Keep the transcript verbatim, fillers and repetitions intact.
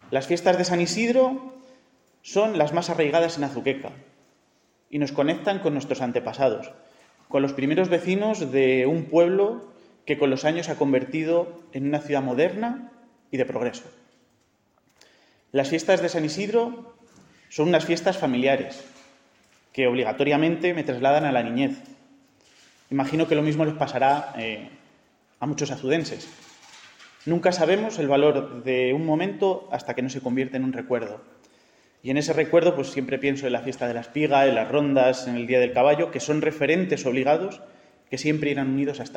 Las fiestas de San Isidro son las más arraigadas en Azuqueca y nos conectan con nuestros antepasados, con los primeros vecinos de un pueblo que con los años se ha convertido en una ciudad moderna y de progreso. Las fiestas de San Isidro son unas fiestas familiares que obligatoriamente me trasladan a la niñez. Imagino que lo mismo les pasará eh, a muchos azudenses. Nunca sabemos el valor de un momento hasta que no se convierte en un recuerdo. Y en ese recuerdo pues siempre pienso en la fiesta de la espiga, en las rondas, en el Día del Caballo, que son referentes obligados que siempre irán unidos hasta